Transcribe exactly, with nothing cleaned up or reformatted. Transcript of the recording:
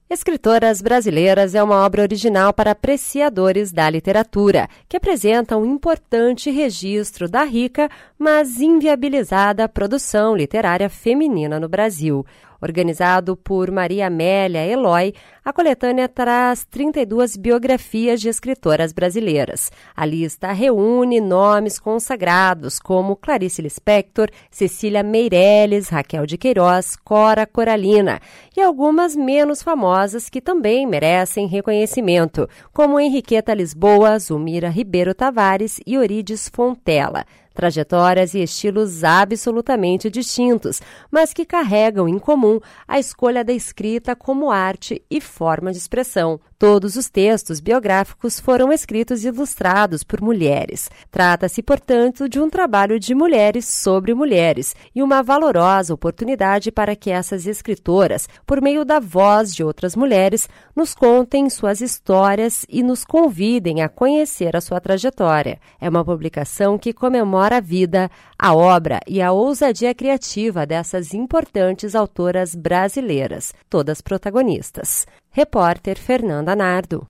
Escritoras Brasileiras é uma obra original para apreciadores da literatura, que apresenta um importante registro da rica, mas inviabilizada produção literária feminina no Brasil. Organizado por Maria Amélia Eloy, a coletânea traz trinta e duas biografias de escritoras brasileiras. A lista reúne nomes consagrados como Clarice Lispector, Cecília Meirelles, Raquel de Queiroz, Cora Coralina e algumas menos famosas que também merecem reconhecimento, como Henriqueta Lisboa, Zulmira Ribeiro Tavares e Eurídice Fontella. Trajetórias e estilos absolutamente distintos, mas que carregam em comum a escolha da escrita como arte e forma de expressão. Todos os textos biográficos foram escritos e ilustrados por mulheres. Trata-se, portanto, de um trabalho de mulheres sobre mulheres e uma valorosa oportunidade para que essas escritoras, por meio da voz de outras mulheres, nos contem suas histórias e nos convidem a conhecer a sua trajetória. É uma publicação que comemora a vida, a obra e a ousadia criativa dessas importantes autoras brasileiras, todas protagonistas. Repórter Fernanda Nardo.